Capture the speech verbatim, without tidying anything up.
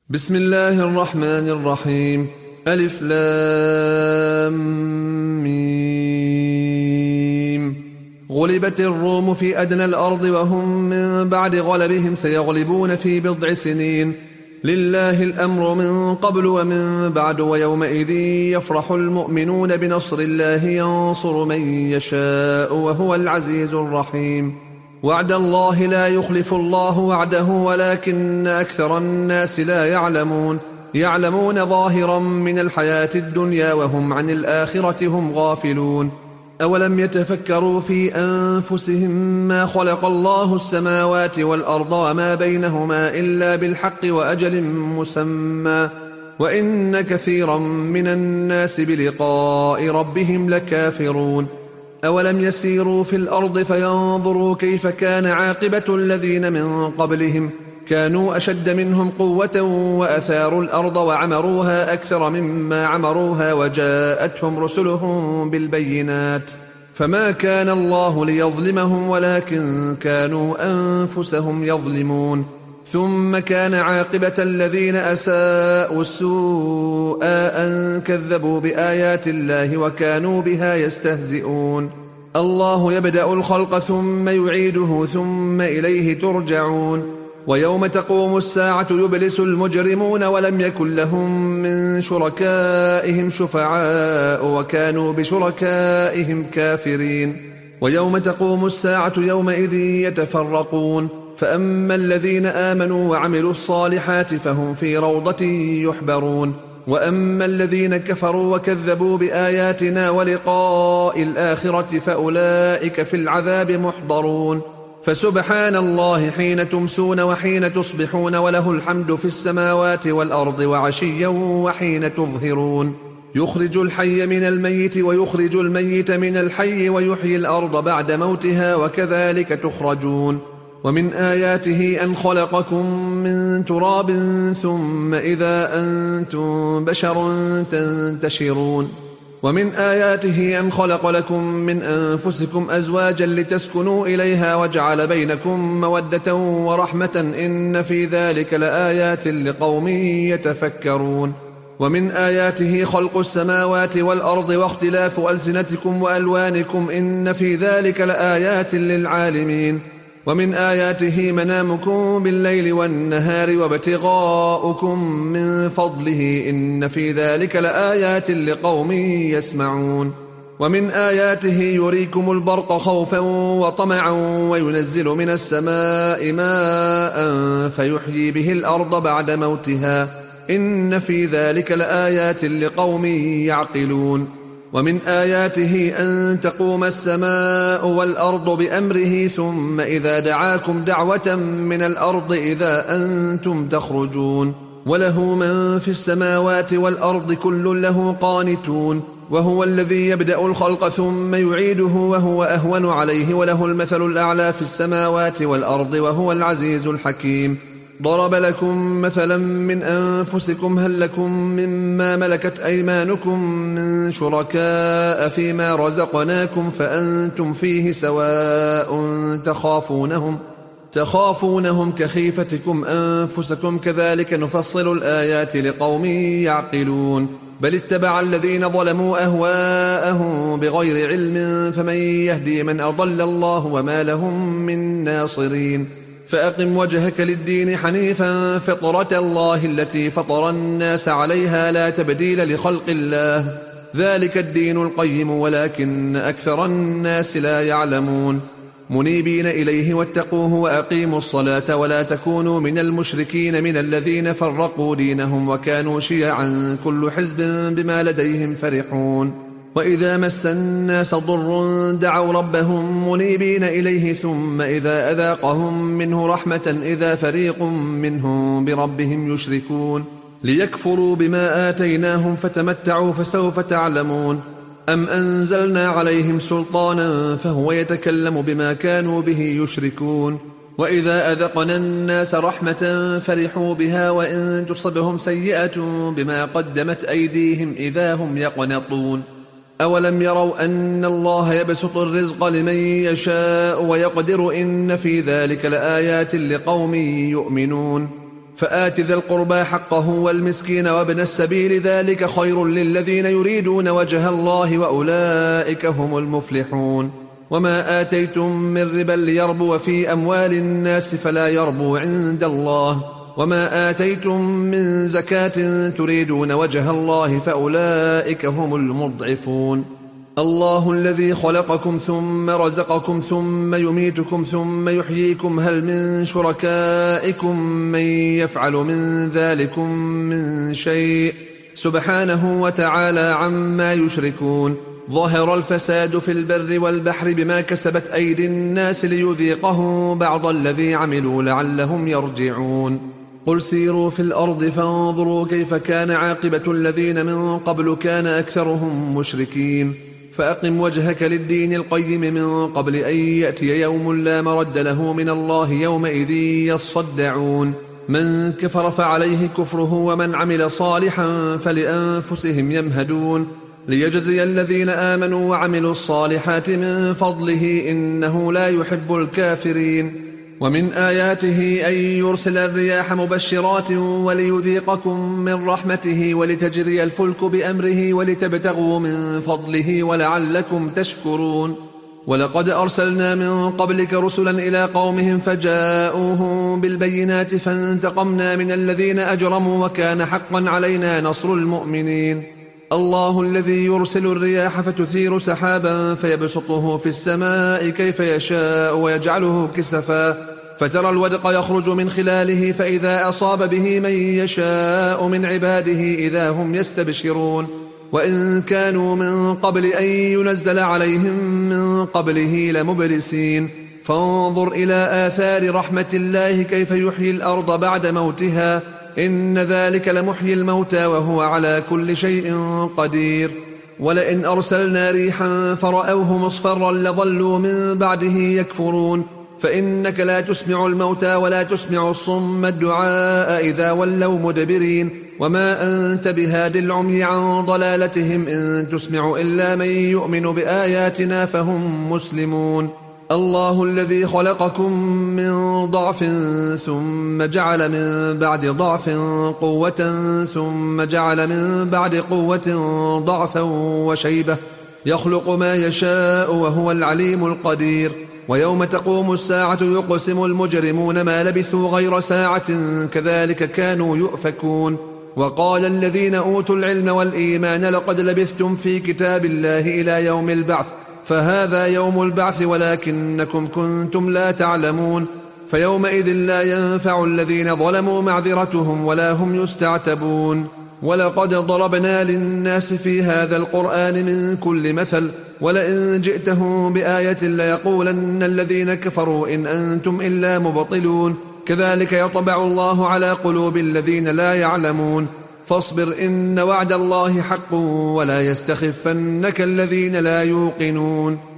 بسم الله الرحمن الرحيم. ألف لام ميم. غلبت الروم في أدنى الأرض وهم من بعد غلبهم سيغلبون في بضع سنين. لله الأمر من قبل ومن بعد ويومئذ يفرح المؤمنون بنصر الله ينصر من يشاء وهو العزيز الرحيم. وعد الله لا يخلف الله وعده ولكن أكثر الناس لا يعلمون يعلمون ظاهرا من الحياة الدنيا وهم عن الآخرة هم غافلون. أولم يتفكروا في أنفسهم ما خلق الله السماوات والأرض وما بينهما إلا بالحق وأجل مسمى وإن كثيرا من الناس بلقاء ربهم لكافرون. أولم يسيروا في الأرض فينظروا كيف كان عاقبة الذين من قبلهم كانوا أشد منهم قوة وأثاروا الأرض وعمروها أكثر مما عمروها وجاءتهم رسلهم بالبينات فما كان الله ليظلمهم ولكن كانوا أنفسهم يظلمون. ثم كان عاقبة الذين أساءوا السوء أن كذبوا بآيات الله وكانوا بها يستهزئون. الله يبدأ الخلق ثم يعيده ثم إليه ترجعون. ويوم تقوم الساعة يبلس المجرمون ولم يكن لهم من شركائهم شفعاء وكانوا بشركائهم كافرين. ويوم تقوم الساعة يومئذ يتفرقون فأما الذين آمنوا وعملوا الصالحات فهم في روضة يحبرون وأما الذين كفروا وكذبوا بآياتنا ولقاء الآخرة فأولئك في العذاب محضرون. فسبحان الله حين تمسون وحين تصبحون وله الحمد في السماوات والأرض وعشيا وحين تظهرون. يخرج الحي من الميت ويخرج الميت من الحي ويحيي الأرض بعد موتها وكذلك تخرجون. ومن آياته أن خلقكم من تراب ثم إذا أنتم بشر تنتشرون. ومن آياته أن خلق لكم من أنفسكم أزواجا لتسكنوا إليها وجعل بينكم مودة ورحمة إن في ذلك لآيات لقوم يتفكرون. ومن آياته خلق السماوات والأرض واختلاف ألسنتكم وألوانكم إن في ذلك لآيات للعالمين. ومن آياته منامكم بالليل والنهار وابتغاؤكم من فضله إن في ذلك لآيات لقوم يسمعون. ومن آياته يريكم البرق خوفا وطمعا وينزل من السماء ماء فيحيي به الأرض بعد موتها إن في ذلك لآيات لقوم يعقلون. ومن آياته أن تقوم السماء والأرض بأمره ثم إذا دعاكم دعوة من الأرض إذا أنتم تخرجون. وله من في السماوات والأرض كل له قانتون. وهو الذي يبدأ الخلق ثم يعيده وهو أهون عليه وله المثل الأعلى في السماوات والأرض وهو العزيز الحكيم. ضرب لكم مثلا من أنفسكم هل لكم مما ملكت أيمانكم من شركاء فيما رزقناكم فأنتم فيه سواء تخافونهم تخافونهم كخيفتكم أنفسكم كذلك نفصل الآيات لقوم يعقلون. بل اتبع الذين ظلموا أهواءهم بغير علم فمن يهدي من أضل الله وما لهم من ناصرين. فأقم وجهك للدين حنيفا فطرة الله التي فطر الناس عليها لا تبديل لخلق الله ذلك الدين القيم ولكن أكثر الناس لا يعلمون. منيبين إليه واتقوه وأقيموا الصلاة ولا تكونوا من المشركين من الذين فرقوا دينهم وكانوا شيعا كل حزب بما لديهم فرحون. وإذا مس الناس ضر دعوا ربهم منيبين إليه ثم إذا أذاقهم منه رحمة إذا فريق منهم بربهم يشركون. ليكفروا بما آتيناهم فتمتعوا فسوف تعلمون. أم أنزلنا عليهم سلطانا فهو يتكلم بما كانوا به يشركون. وإذا أذقنا الناس رحمة فرحوا بها وإن تصبهم سيئة بما قدمت أيديهم إذا هم يقنطون. أولم يروا أن الله يبسط الرزق لمن يشاء ويقدر إن في ذلك لآيات لقوم يؤمنون. فآت ذا القربى حقه والمسكين وابن السبيل ذلك خير للذين يريدون وجه الله وأولئك هم المفلحون. وما آتيتم من ربا ليربو في أموال الناس فلا يربو عند الله، وما آتيتم من زكاة تريدون وجه الله فأولئك هم المضعفون. الله الذي خلقكم ثم رزقكم ثم يميتكم ثم يحييكم هل من شركائكم من يفعل من ذلكم من شيء سبحانه وتعالى عما يشركون. ظهر الفساد في البر والبحر بما كسبت أيدي الناس ليذيقهم بعض الذي عملوا لعلهم يرجعون. قل سيروا في الأرض فانظروا كيف كان عاقبة الذين من قبل كان أكثرهم مشركين. فأقم وجهك للدين القيم من قبل أن يأتي يوم لا مرد له من الله يومئذ يصدعون. من كفر فعليه كفره ومن عمل صالحا فلأنفسهم يمهدون. ليجزي الذين آمنوا وعملوا الصالحات من فضله إنه لا يحب الكافرين. ومن آياته أن يرسل الرياح مبشرات وليذيقكم من رحمته ولتجري الفلك بأمره ولتبتغوا من فضله ولعلكم تشكرون. ولقد أرسلنا من قبلك رسلا إلى قومهم فجاءوهم بالبينات فانتقمنا من الذين أجرموا وكان حقا علينا نصر المؤمنين. الله الذي يرسل الرياح فتثير سحابا فيبسطه في السماء كيف يشاء ويجعله كسفا فترى الودق يخرج من خلاله فإذا أصاب به من يشاء من عباده إذا هم يستبشرون. وإن كانوا من قبل أن ينزل عليهم من قبله لمبلسين. فانظر إلى آثار رحمة الله كيف يحيي الأرض بعد موتها إن ذلك لمحيي الموتى وهو على كل شيء قدير. ولئن أرسلنا ريحا فرأوه مصفرا لظلوا من بعده يكفرون. فإنك لا تسمع الموتى ولا تسمع الصم الدعاء إذا ولوا مدبرين. وما أنت بهاد العمي عن ضلالتهم إن تسمع إلا من يؤمن بآياتنا فهم مسلمون. الله الذي خلقكم من ضعف ثم جعل من بعد ضعف قوة ثم جعل من بعد قوة ضعفا وشيبة يخلق ما يشاء وهو العليم القدير. ويوم تقوم الساعة يقسم المجرمون ما لبثوا غير ساعة كذلك كانوا يؤفكون. وقال الذين أوتوا العلم والإيمان لقد لبثتم في كتاب الله إلى يوم البعث فهذا يوم البعث ولكنكم كنتم لا تعلمون. فيومئذ لا ينفع الذين ظلموا معذرتهم ولا هم يستعتبون. ولقد ضربنا للناس في هذا القرآن من كل مثل ولئن جئتهم بآية ليقولن الذين كفروا إن أنتم إلا مبطلون. كذلك يطبع الله على قلوب الذين لا يعلمون. فاصبر إن وعد الله حق ولا يستخفنك الذين لا يوقنون.